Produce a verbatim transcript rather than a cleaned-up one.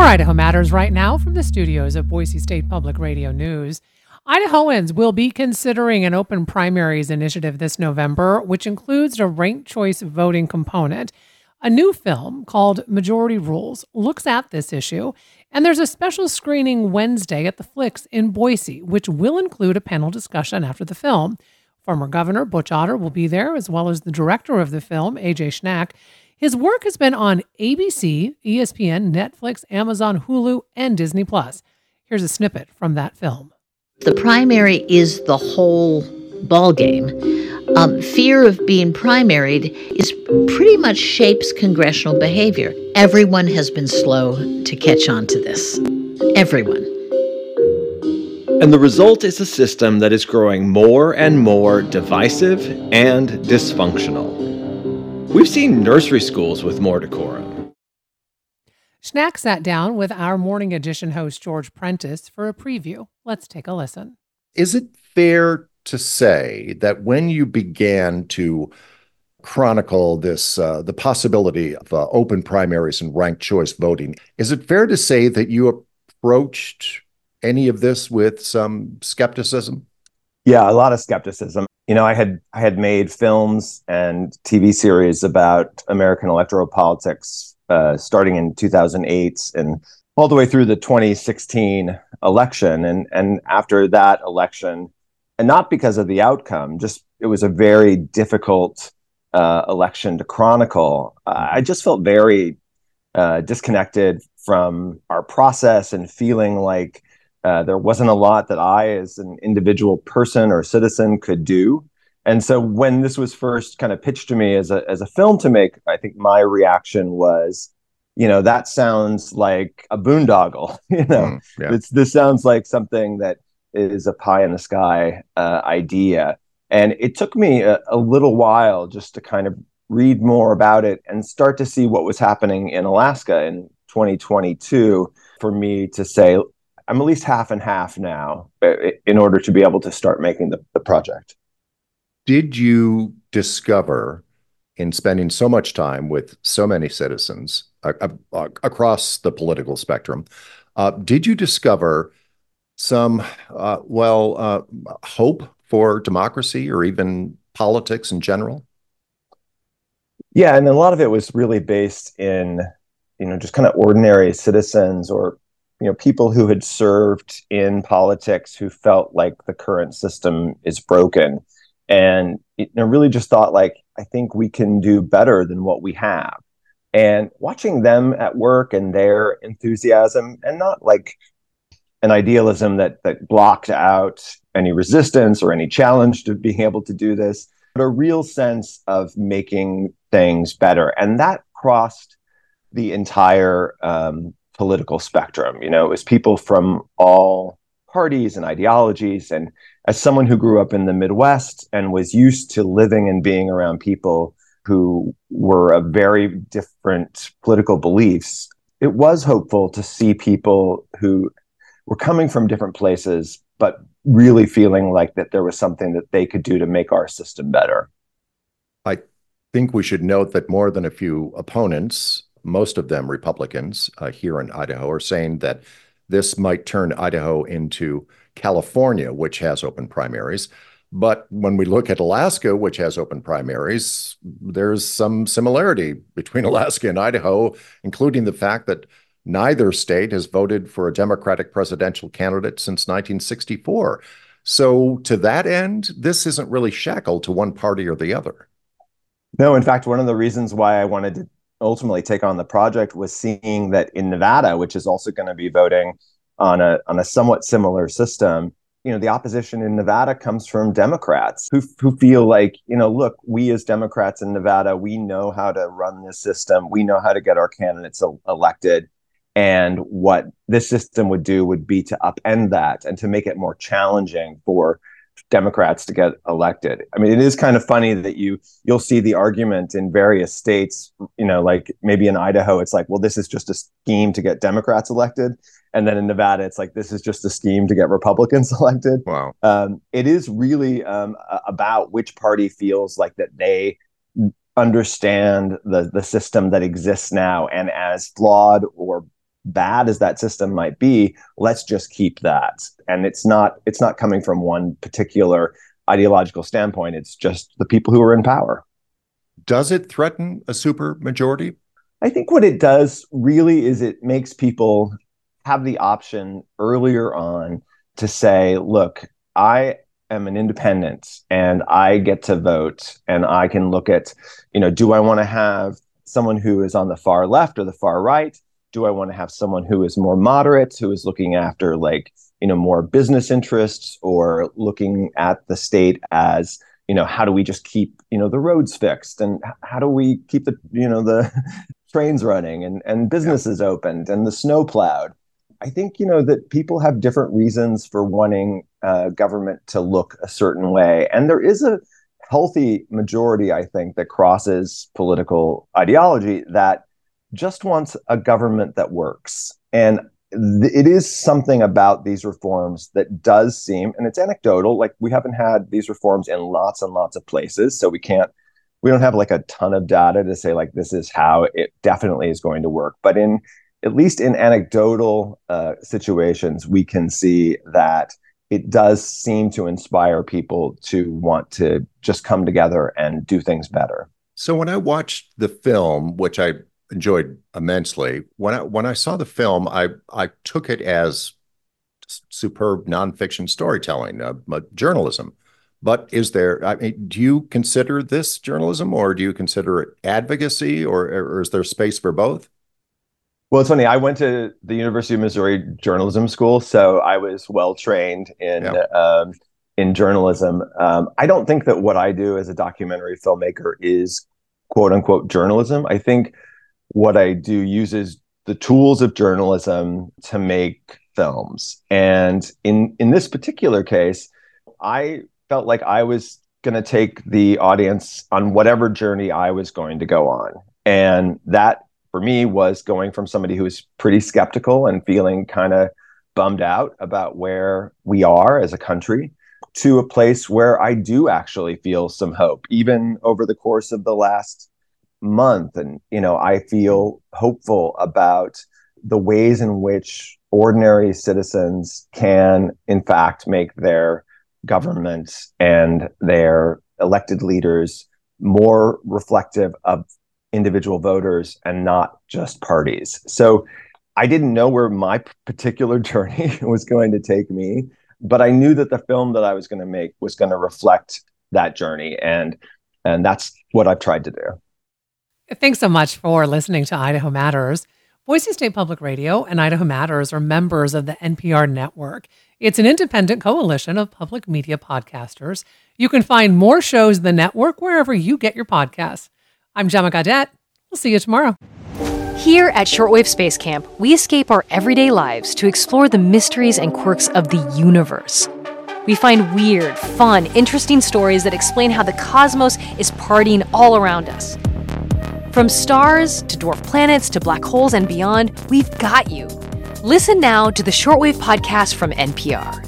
Idaho Matters right now from the studios of Boise State Public Radio News. Idahoans will be considering an open primaries initiative this November, which includes a ranked choice voting component. A new film called Majority Rules looks at this issue, and there's a special screening Wednesday at the Flicks in Boise, which will include a panel discussion after the film. Former Governor Butch Otter will be there, as well as the director of the film, A J Schnack. His work has been on A B C, E S P N, Netflix, Amazon, Hulu, and Disney Plus. Here's a snippet from that film. The primary is the whole ballgame. Um, fear of being primaried is pretty much shapes congressional behavior. Everyone has been slow to catch on to this. Everyone. And the result is a system that is growing more and more divisive and dysfunctional. We've seen nursery schools with more decorum. Schnack sat down with our Morning Edition host, George Prentice, for a preview. Let's take a listen. Is it fair to say that when you began to chronicle this, uh, the possibility of uh, open primaries and ranked choice voting, is it fair to say that you approached any of this with some skepticism? Yeah, a lot of skepticism. You know, I had I had made films and T V series about American electoral politics uh, starting in two thousand eight and all the way through the twenty sixteen election. And, and after that election, and not because of the outcome, just it was a very difficult uh, election to chronicle. Uh, I just felt very uh, disconnected from our process and feeling like Uh, there wasn't a lot that I, as an individual person or citizen, could do. And so when this was first kind of pitched to me as a as a film to make, I think my reaction was, you know, that sounds like a boondoggle. you know, mm, yeah. it's, this sounds like something that is a pie in the sky uh, idea. And it took me a, a little while just to kind of read more about it and start to see what was happening in Alaska in twenty twenty-two for me to say, I'm at least half and half now in order to be able to start making the, the project. Did you discover, in spending so much time with so many citizens uh, uh, across the political spectrum, uh, did you discover some, uh, well, uh, hope for democracy or even politics in general? Yeah, and a lot of it was really based in, you know, just kind of ordinary citizens or you know, people who had served in politics who felt like the current system is broken and you know, really just thought like, I think we can do better than what we have. And watching them at work and their enthusiasm and not like an idealism that that blocked out any resistance or any challenge to being able to do this, but a real sense of making things better. And that crossed the entire um, political spectrum. You know, it was people from all parties and ideologies. And as someone who grew up in the Midwest and was used to living and being around people who were of very different political beliefs, it was hopeful to see people who were coming from different places, but really feeling like that there was something that they could do to make our system better. I think we should note that more than a few opponents, most of them Republicans uh, here in Idaho, are saying that this might turn Idaho into California, which has open primaries. But when we look at Alaska, which has open primaries, there's some similarity between Alaska and Idaho, including the fact that neither state has voted for a Democratic presidential candidate since nineteen sixty-four. So to that end, this isn't really shackled to one party or the other. No, in fact, one of the reasons why I wanted to ultimately take on the project was seeing that in Nevada, which is also going to be voting on a on a somewhat similar system, you know, the opposition in Nevada comes from Democrats who who feel like, you know, look, we as Democrats in Nevada, we know how to run this system. We know how to get our candidates elected. And what this system would do would be to upend that and to make it more challenging for Democrats to get elected. I mean, it is kind of funny that you you'll see the argument in various states, you know, like maybe in Idaho, it's like, well, this is just a scheme to get Democrats elected. And then in Nevada, it's like, this is just a scheme to get Republicans elected. Wow. Um, it is really um, about which party feels like that they understand the, the system that exists now. And as flawed or bad as that system might be, let's just keep that. And it's not it's not coming from one particular ideological standpoint. It's just the people who are in power. Does it threaten a supermajority? I think what it does really is it makes people have the option earlier on to say, look, I am an independent and I get to vote, and I can look at, you know, do I want to have someone who is on the far left or the far right? Do I want to have someone who is more moderate, who is looking after, like, you know, more business interests, or looking at the state as, you know, how do we just keep, you know, the roads fixed, and how do we keep the, you know, the trains running and, and businesses yeah. opened and the snow plowed? I think, you know, that people have different reasons for wanting uh, government to look a certain way. And there is a healthy majority, I think, that crosses political ideology that just wants a government that works. And th- it is something about these reforms that does seem, and it's anecdotal, like we haven't had these reforms in lots and lots of places. So we can't, we don't have like a ton of data to say like, this is how it definitely is going to work. But in, at least in anecdotal uh, situations, we can see that it does seem to inspire people to want to just come together and do things better. So when I watched the film, which I enjoyed immensely, when I when I saw the film, I I took it as superb nonfiction storytelling, uh, journalism. But is there, I mean, do you consider this journalism, or do you consider it advocacy, or, or is there space for both? Well, it's funny. I went to the University of Missouri Journalism School, so I was well trained in yeah. um, in journalism. Um, I don't think that what I do as a documentary filmmaker is "quote unquote" journalism. I think what I do uses the tools of journalism to make films, and in in this particular case, I felt like I was going to take the audience on whatever journey I was going to go on, and that, for me, was going from somebody who was pretty skeptical and feeling kind of bummed out about where we are as a country, to a place where I do actually feel some hope, even over the course of the last month. And, you know, I feel hopeful about the ways in which ordinary citizens can, in fact, make their government and their elected leaders more reflective of individual voters and not just parties. So I didn't know where my particular journey was going to take me, but I knew that the film that I was going to make was going to reflect that journey. And, and that's what I've tried to do. Thanks so much for listening to Idaho Matters. Boise State Public Radio and Idaho Matters are members of the N P R network. It's an independent coalition of public media podcasters. You can find more shows in the network wherever you get your podcasts. I'm Gemma Gaudette. We'll see you tomorrow. Here at Shortwave Space Camp, we escape our everyday lives to explore the mysteries and quirks of the universe. We find weird, fun, interesting stories that explain how the cosmos is partying all around us. From stars to dwarf planets to black holes and beyond, we've got you. Listen now to the Shortwave podcast from N P R.